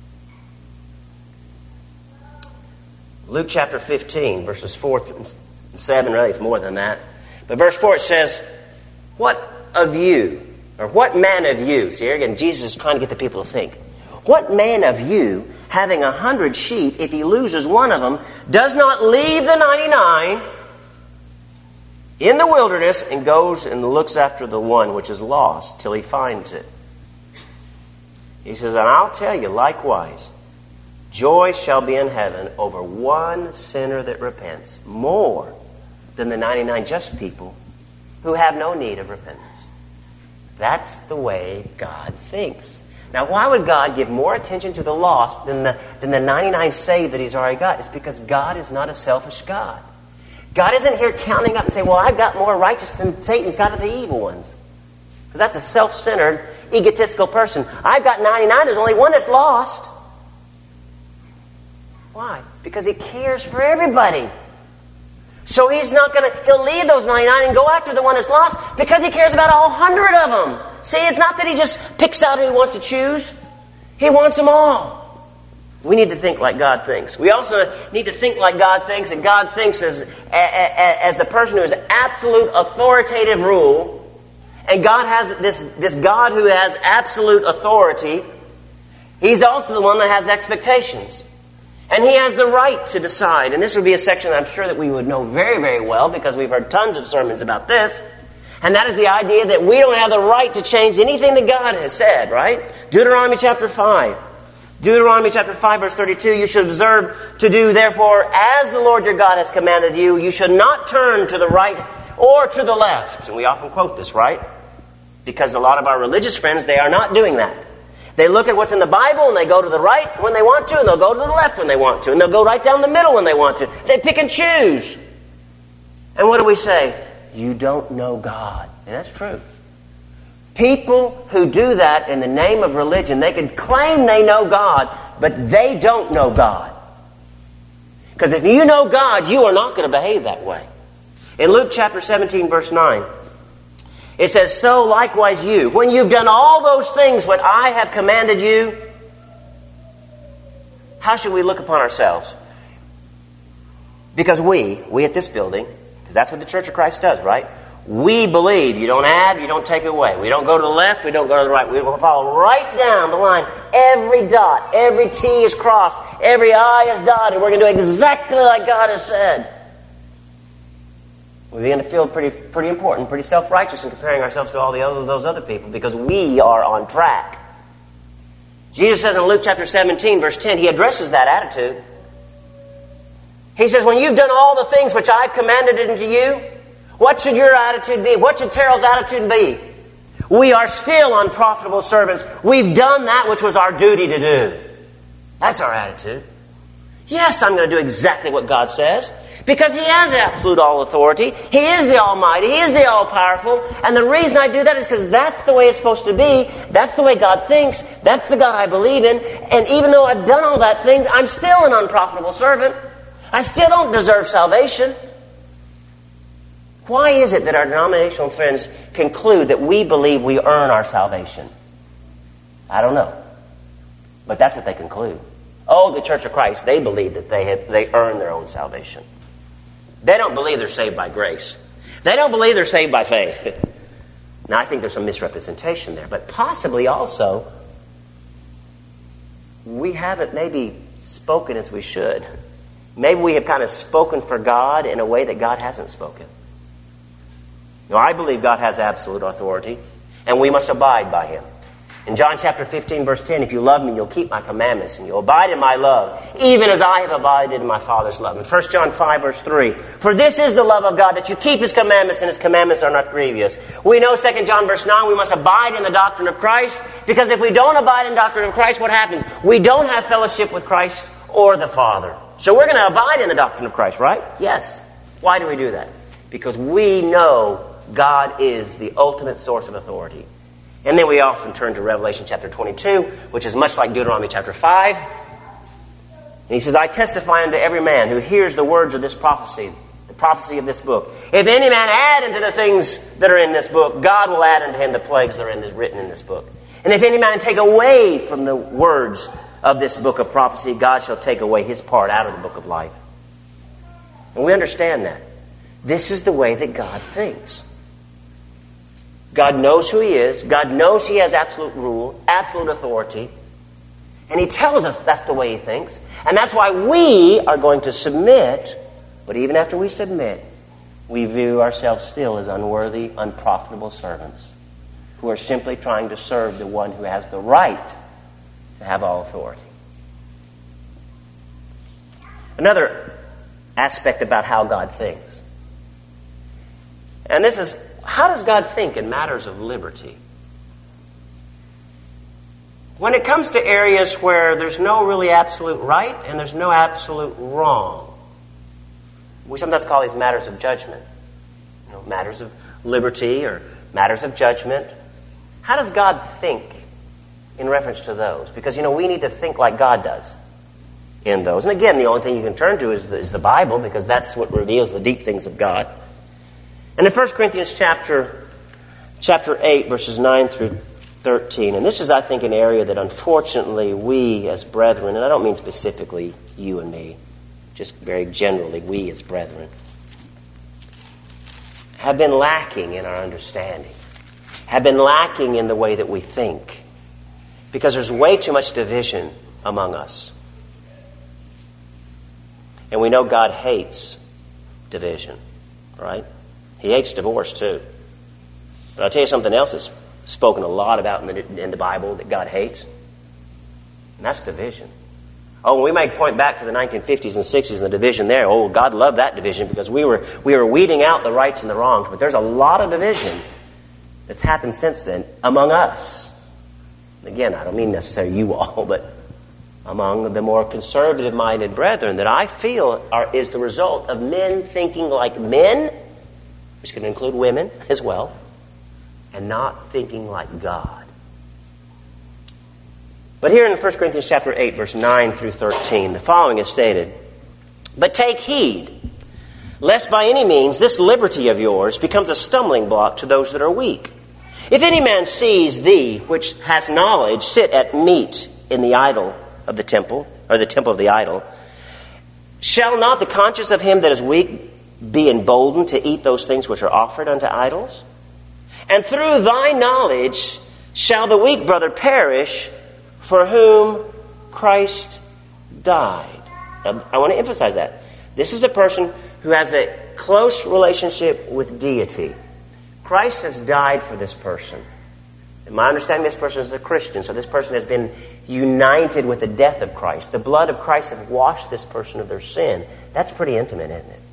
Luke chapter 15, verses 4 and 7, really it's more than that. But verse 4 it says, what of you? Or what man of you, see here again, Jesus is trying to get the people to think. What man of you, having 100 sheep, if he loses one of them, does not leave the 99 in the wilderness and goes and looks after the one which is lost till he finds it? He says, and I'll tell you likewise, joy shall be in heaven over one sinner that repents, more than the 99 just people who have no need of repentance. That's the way God thinks. Now, why would God give more attention to the lost than the 99 saved that He's already got? It's because God is not a selfish God. God isn't here counting up and saying, well, I've got more righteous than Satan's got of the evil ones. Because that's a self-centered, egotistical person. I've got 99, there's only one that's lost. Why? Because He cares for everybody. So he'll leave those 99 and go after the one that's lost because He cares about all 100 of them. See, it's not that He just picks out who He wants to choose. He wants them all. We need to think like God thinks. We also need to think like God thinks, and God thinks as the person who has absolute authoritative rule. And God has this God who has absolute authority. He's also the one that has expectations. And He has the right to decide. And this would be a section that I'm sure that we would know very, very well because we've heard tons of sermons about this. And that is the idea that we don't have the right to change anything that God has said, right? Deuteronomy chapter 5. Deuteronomy chapter 5 verse 32, you should observe to do therefore as the Lord your God has commanded you. You should not turn to the right or to the left. And we often quote this, right? Because a lot of our religious friends, they are not doing that. They look at what's in the Bible and they go to the right when they want to, and they'll go to the left when they want to, and they'll go right down the middle when they want to. They pick and choose. And what do we say? You don't know God. And that's true. People who do that in the name of religion, they can claim they know God, but they don't know God. Because if you know God, you are not going to behave that way. In Luke chapter 17, verse 9, it says, so likewise you, when you've done all those things what I have commanded you, how should we look upon ourselves? Because we at this building, because that's what the Church of Christ does, right? We believe you don't add, you don't take away. We don't go to the left, we don't go to the right. We will follow right down the line. Every dot, every T is crossed, every I is dotted. We're going to do exactly like God has said. We begin to feel pretty important, pretty self-righteous in comparing ourselves to all those other people because we are on track. Jesus says in Luke chapter 17, verse 10, He addresses that attitude. He says, when you've done all the things which I've commanded unto you, what should your attitude be? What should Terrell's attitude be? We are still unprofitable servants. We've done that which was our duty to do. That's our attitude. Yes, I'm going to do exactly what God says Because He has absolute all authority. He is the Almighty. He is the All-Powerful. And the reason I do that is because that's the way it's supposed to be. That's the way God thinks. That's the God I believe in. And even though I've done all that thing, I'm still an unprofitable servant. I still don't deserve salvation. Why is it that our denominational friends conclude that we believe we earn our salvation? I don't know. But that's what they conclude. Oh, the Church of Christ, they believe that they earn their own salvation. They don't believe they're saved by grace. They don't believe they're saved by faith. Now, I think there's some misrepresentation there. But possibly also, we haven't maybe spoken as we should. Maybe we have kind of spoken for God in a way that God hasn't spoken. Now, I believe God has absolute authority, and we must abide by Him. In John chapter 15, verse 10, if you love me, you'll keep my commandments, and you'll abide in my love, even as I have abided in my Father's love. In 1 John 5, verse 3, for this is the love of God, that you keep His commandments, and His commandments are not grievous. We know 2 John, verse 9, we must abide in the doctrine of Christ, because if we don't abide in the doctrine of Christ, what happens? We don't have fellowship with Christ or the Father. So we're going to abide in the doctrine of Christ, right? Yes. Why do we do that? Because we know God is the ultimate source of authority. And then we often turn to Revelation chapter 22, which is much like Deuteronomy chapter 5. And he says, I testify unto every man who hears the words of this prophecy, the prophecy of this book. If any man add unto the things that are in this book, God will add unto him the plagues that are written in this book. And if any man take away from the words of this book of prophecy, God shall take away his part out of the book of life. And we understand that. This is the way that God thinks. God knows who He is. God knows He has absolute rule, absolute authority. And He tells us that's the way He thinks. And that's why we are going to submit. But even after we submit, we view ourselves still as unworthy, unprofitable servants who are simply trying to serve the one who has the right to have all authority. Another aspect about how God thinks. And this is, how does God think in matters of liberty? When it comes to areas where there's no really absolute right and there's no absolute wrong, we sometimes call these matters of judgment. Matters of liberty or matters of judgment. How does God think in reference to those? Because, we need to think like God does in those. And again, the only thing you can turn to is the Bible, because that's what reveals the deep things of God. And in 1 Corinthians chapter 8, verses 9 through 13, and this is, I think, an area that unfortunately we as brethren, and I don't mean specifically you and me, just very generally we as brethren, have been lacking in our understanding, have been lacking in the way that we think, because there's way too much division among us. And we know God hates division, right? He hates divorce too. But I'll tell you something else that's spoken a lot about in the Bible that God hates, and that's division. Oh, we might point back to the 1950s and 60s and the division there. Oh, God loved that division because we were weeding out the rights and the wrongs. But there's a lot of division that's happened since then among us. Again, I don't mean necessarily you all, but among the more conservative-minded brethren that I feel is the result of men thinking like men, which can include women as well, and not thinking like God. But here in 1 Corinthians chapter 8, verse 9 through 13, the following is stated, but take heed, lest by any means this liberty of yours becomes a stumbling block to those that are weak. If any man sees thee, which has knowledge, sit at meat in the idol of the temple, or the temple of the idol, shall not the conscience of him that is weak be emboldened to eat those things which are offered unto idols? And through thy knowledge shall the weak brother perish, for whom Christ died. Now, I want to emphasize that. This is a person who has a close relationship with deity. Christ has died for this person. In my understanding, this person is a Christian, so this person has been united with the death of Christ. The blood of Christ has washed this person of their sin. That's pretty intimate, isn't it?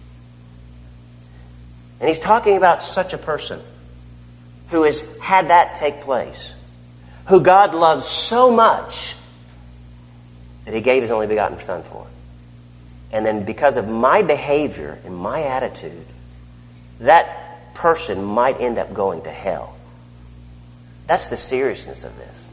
And he's talking about such a person who has had that take place, who God loves so much that He gave His only begotten Son for. and then because of my behavior and my attitude, that person might end up going to hell. That's the seriousness of this.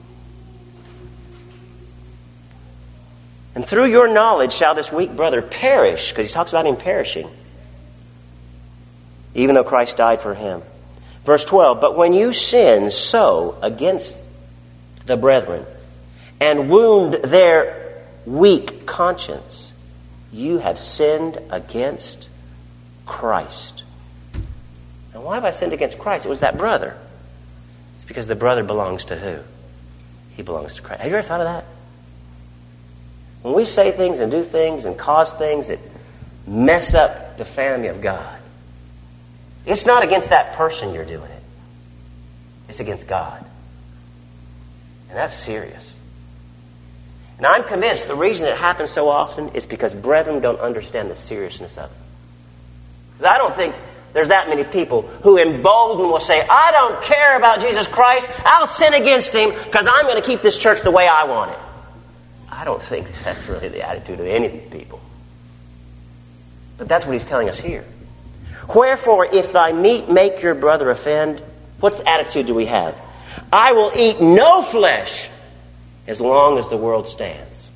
And through your knowledge shall this weak brother perish, because he talks about him perishing, even though Christ died for him. Verse 12, but when you sin so against the brethren and wound their weak conscience, you have sinned against Christ. Now, why have I sinned against Christ? It was that brother. It's because the brother belongs to who? He belongs to Christ. Have you ever thought of that? When we say things and do things and cause things that mess up the family of God, it's not against that person you're doing it. It's against God. And that's serious. And I'm convinced the reason it happens so often is because brethren don't understand the seriousness of it. Because I don't think there's that many people who emboldened will say, I don't care about Jesus Christ. I'll sin against him because I'm going to keep this church the way I want it. I don't think that's really the attitude of any of these people. But that's what he's telling us here. Wherefore, if thy meat make your brother offend, what attitude do we have? I will eat no flesh as long as the world stands.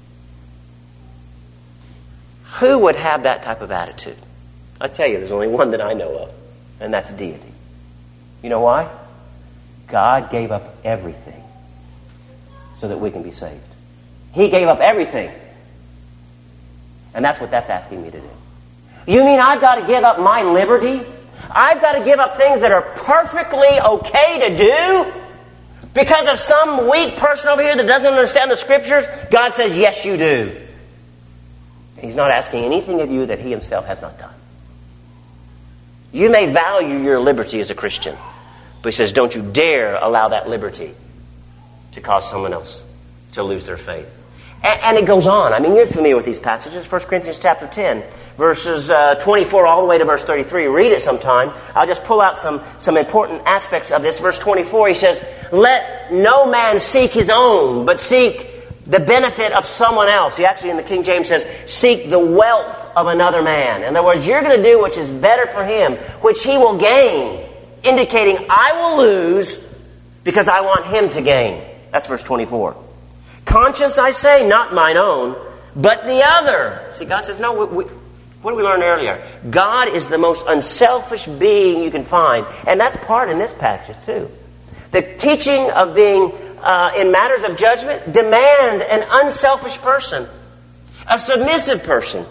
Who would have that type of attitude? I tell you, there's only one that I know of, and that's deity. You know why? God gave up everything so that we can be saved. He gave up everything. And that's what that's asking me to do. You mean I've got to give up my liberty? I've got to give up things that are perfectly okay to do? Because of some weak person over here that doesn't understand the Scriptures? God says, yes, you do. He's not asking anything of you that he himself has not done. You may value your liberty as a Christian, but he says, don't you dare allow that liberty to cause someone else to lose their faith. And it goes on. I mean, you're familiar with these passages. 1 Corinthians chapter 10, verses 24 all the way to verse 33. Read it sometime. I'll just pull out some important aspects of this. Verse 24, he says, let no man seek his own, but seek the benefit of someone else. He actually in the King James says, seek the wealth of another man. In other words, you're going to do which is better for him, which he will gain, indicating I will lose because I want him to gain. That's verse 24. Conscience, I say, not mine own, but the other. See, God says, no, what did we learn earlier? God is the most unselfish being you can find. And that's part in this passage, too. The teaching of being in matters of judgment demand an unselfish person, a submissive person.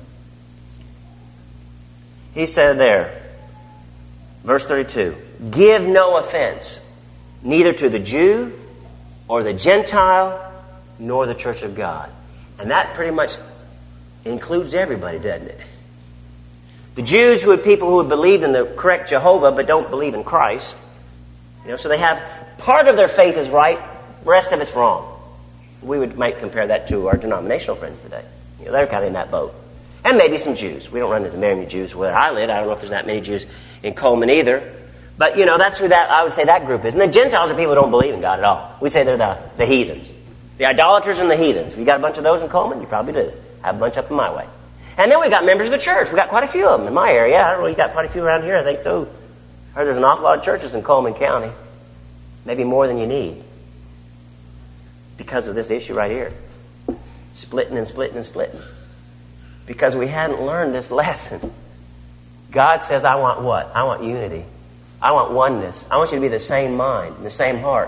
He said there, verse 32, give no offense, neither to the Jew or the Gentile, nor the church of God. And that pretty much includes everybody, doesn't it? The Jews who are people who have believed in the correct Jehovah but don't believe in Christ. So they have part of their faith is right, the rest of it's wrong. We might compare that to our denominational friends today. They're kind of in that boat. And maybe some Jews. We don't run into many Jews where I live. I don't know if there's that many Jews in Coleman either. But, that's who I would say that group is. And the Gentiles are people who don't believe in God at all. We'd say they're the heathens. The idolaters and the heathens. You got a bunch of those in Coleman? You probably do. Have a bunch up in my way. And then we got members of the church. We got quite a few of them in my area. I don't know, you got quite a few around here, I think, too. I heard there's an awful lot of churches in Coleman County. Maybe more than you need. Because of this issue right here. Splitting and splitting and splitting. Because we hadn't learned this lesson. God says, I want what? I want unity. I want oneness. I want you to be the same mind, the same heart.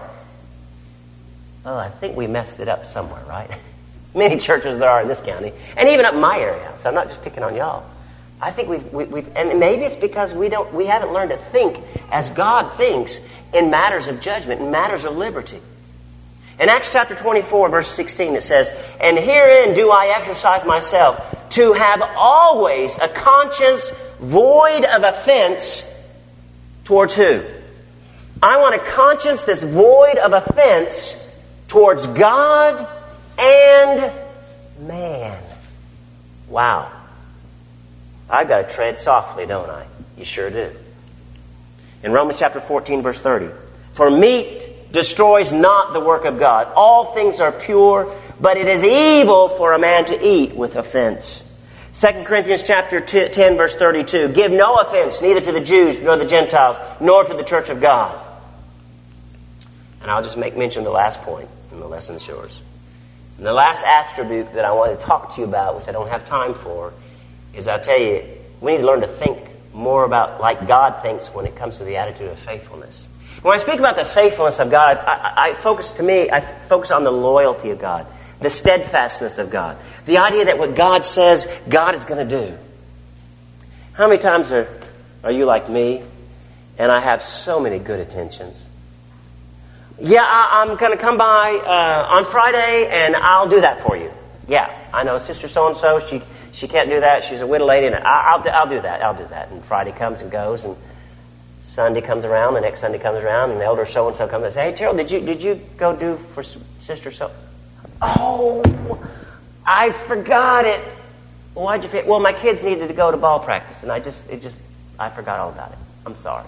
Well, I think we messed it up somewhere, right? Many churches there are in this county, and even up in my area. So I'm not just picking on y'all. I think we've and maybe it's because we haven't learned to think as God thinks in matters of judgment, in matters of liberty. In Acts chapter 24, verse 16, it says, and herein do I exercise myself to have always a conscience void of offense towards who? I want a conscience that's void of offense towards God and man. Wow. I've got to tread softly, don't I? You sure do. In Romans chapter 14, verse 30, for meat destroys not the work of God. All things are pure, but it is evil for a man to eat with offense. 2 Corinthians chapter 10, verse 32. Give no offense neither to the Jews nor the Gentiles, nor to the church of God. And I'll just make mention of the last point, and the lesson's yours. And the last attribute that I want to talk to you about, which I don't have time for, is I'll tell you, we need to learn to think more about like God thinks when it comes to the attitude of faithfulness. When I speak about the faithfulness of God, I focus on the loyalty of God, the steadfastness of God, the idea that what God says, God is going to do. How many times are you like me, and I have so many good intentions? Yeah, I'm going to come by on Friday, and I'll do that for you. Yeah, I know Sister so-and-so, she can't do that. She's a widow lady, and I'll do that. And Friday comes and goes, and Sunday comes around, the next Sunday comes around, and the elder so-and-so comes and says, "Hey, Terrell, did you go do for Sister so?" "Oh, I forgot it." "Why'd you forget?" "Well, my kids needed to go to ball practice, and I forgot all about it. I'm sorry."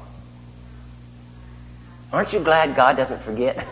Aren't you glad God doesn't forget?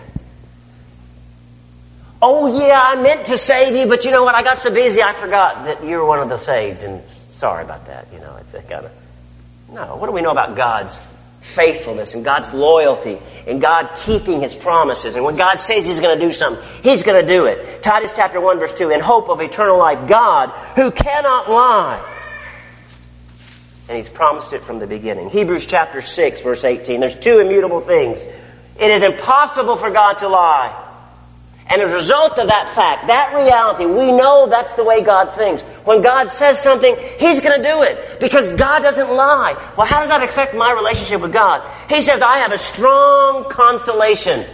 "Oh, yeah, I meant to save you, but you know what? I got so busy I forgot that you were one of the saved, and sorry about that." You know, it's a kind of... No, what do we know about God's faithfulness and God's loyalty and God keeping His promises? And when God says He's going to do something, He's going to do it. Titus chapter 1, verse 2, in hope of eternal life, God, who cannot lie. And He's promised it from the beginning. Hebrews chapter 6, verse 18. There's two immutable things. It is impossible for God to lie. And as a result of that fact, that reality, we know that's the way God thinks. When God says something, He's going to do it. Because God doesn't lie. Well, how does that affect my relationship with God? He says, I have a strong consolation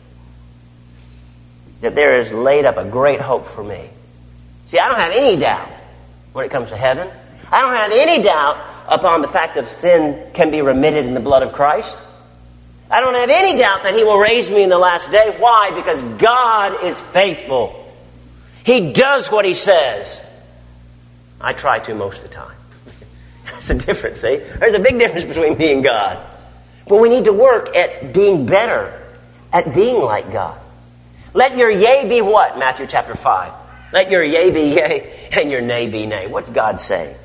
that there is laid up a great hope for me. See, I don't have any doubt when it comes to heaven. I don't have any doubt upon the fact that sin can be remitted in the blood of Christ. I don't have any doubt that He will raise me in the last day. Why? Because God is faithful. He does what He says. I try to most of the time. That's the difference, see? There's a big difference between me and God. But we need to work at being better, at being like God. Let your yea be what? Matthew chapter 5. Let your yea be yea and your nay be nay. What's God say?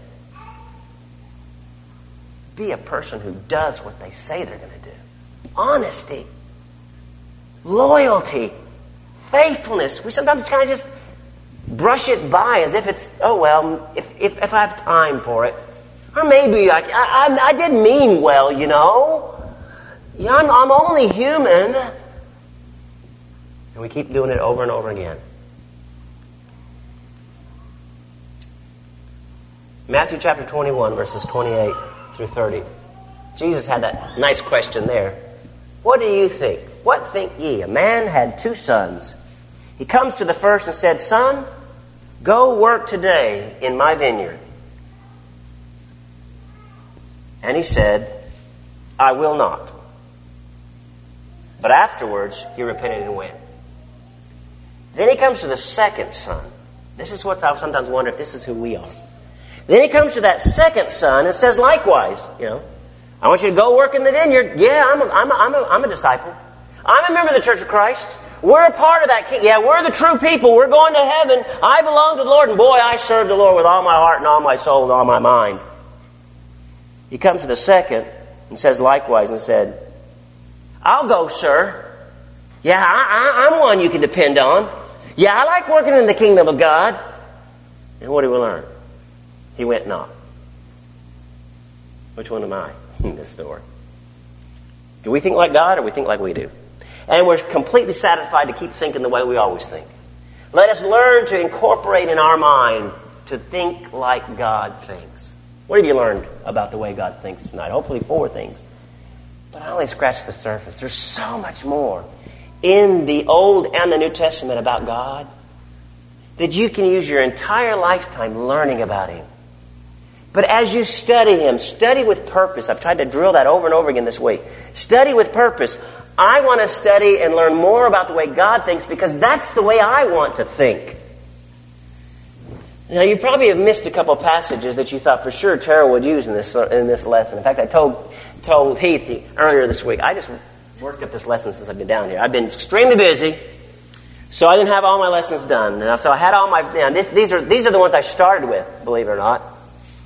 Be a person who does what they say they're going to do. Honesty, loyalty, faithfulness. We sometimes kind of just brush it by as if it's, oh well, if I have time for it. Or maybe I did mean well, you know. Yeah, I'm only human. And we keep doing it over and over again. Matthew chapter 21, verses 28 through 30. Jesus had that nice question there. What do you think? What think ye? A man had 2 sons. He comes to the first and said, Son, go work today in my vineyard. And he said, I will not. But afterwards, he repented and went. Then he comes to the second son. This is what I sometimes wonder if this is who we are. Then he comes to that second son and says likewise, you know, I want you to go work in the vineyard. Yeah, I'm a disciple. I'm a member of the Church of Christ. We're a part of that. Yeah, we're the true people. We're going to heaven. I belong to the Lord. And boy, I serve the Lord with all my heart and all my soul and all my mind. He comes to the second and says likewise and said, I'll go, sir. Yeah, I'm one you can depend on. Yeah, I like working in the kingdom of God. And what did we learn? He went not. Which one am I in this story? Do we think like God or we think like we do? And we're completely satisfied to keep thinking the way we always think. Let us learn to incorporate in our mind to think like God thinks. What have you learned about the way God thinks tonight? Hopefully 4 things. But I only scratched the surface. There's so much more in the Old and the New Testament about God that you can use your entire lifetime learning about Him. But as you study Him, study with purpose. I've tried to drill that over and over again this week. Study with purpose. I want to study and learn more about the way God thinks because that's the way I want to think. Now, you probably have missed a couple of passages that you thought for sure Terrell would use in this lesson. In fact, I told Heath earlier this week, I just worked up this lesson since I've been down here. I've been extremely busy, so I didn't have all my lessons done. So I had all my... these are the ones I started with, believe it or not.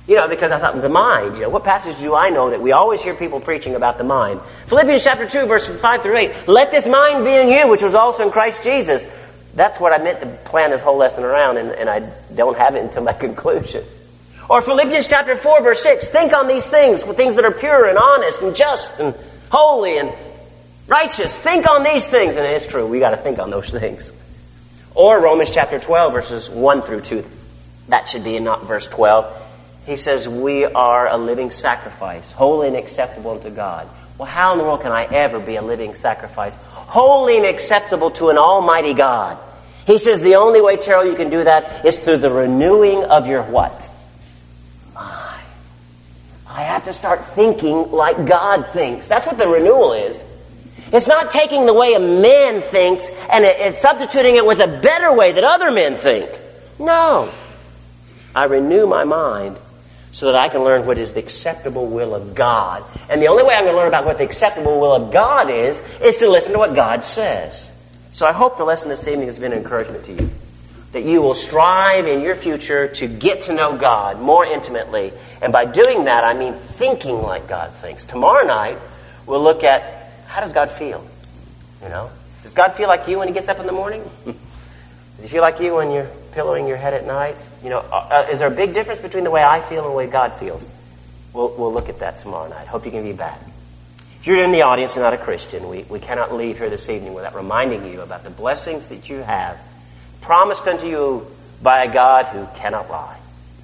Because I thought, the mind, what passage do I know that we always hear people preaching about the mind? Philippians chapter 2, verses 5 through 8. Let this mind be in you, which was also in Christ Jesus. That's what I meant to plan this whole lesson around, and I don't have it until my conclusion. Or Philippians chapter 4, verse 6. Think on these things that are pure and honest and just and holy and righteous. Think on these things. And it's true, we got to think on those things. Or Romans chapter 12, verses 1 through 2. That should be not verse 12. He says, we are a living sacrifice, holy and acceptable unto God. Well, how in the world can I ever be a living sacrifice, holy and acceptable to an almighty God? He says the only way, Terrell, you can do that is through the renewing of your what? Mind. I have to start thinking like God thinks. That's what the renewal is. It's not taking the way a man thinks and substituting it with a better way that other men think. No. I renew my mind so that I can learn what is the acceptable will of God. And the only way I'm going to learn about what the acceptable will of God is to listen to what God says. So I hope the lesson this evening has been an encouragement to you. That you will strive in your future to get to know God more intimately. And by doing that, I mean thinking like God thinks. Tomorrow night, we'll look at how does God feel? Does God feel like you when He gets up in the morning? Does He feel like you when you're pillowing your head at night? Is there a big difference between the way I feel and the way God feels? We'll look at that tomorrow night. Hope you can be back. If you're in the audience and not a Christian, we cannot leave here this evening without reminding you about the blessings that you have promised unto you by a God who cannot lie.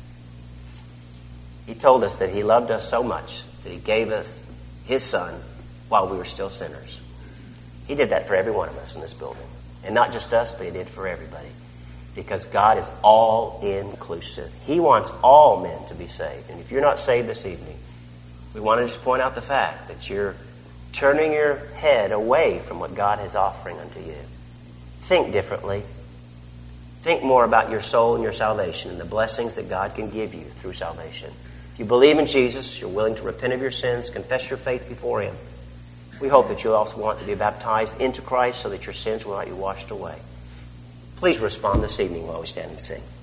He told us that He loved us so much that He gave us His Son while we were still sinners. He did that for every one of us in this building. And not just us, but He did for everybody. Because God is all-inclusive. He wants all men to be saved. And if you're not saved this evening, we want to just point out the fact that you're turning your head away from what God is offering unto you. Think differently. Think more about your soul and your salvation and the blessings that God can give you through salvation. If you believe in Jesus, you're willing to repent of your sins, confess your faith before Him. We hope that you also want to be baptized into Christ so that your sins will not be washed away. Please respond this evening while we stand and sing.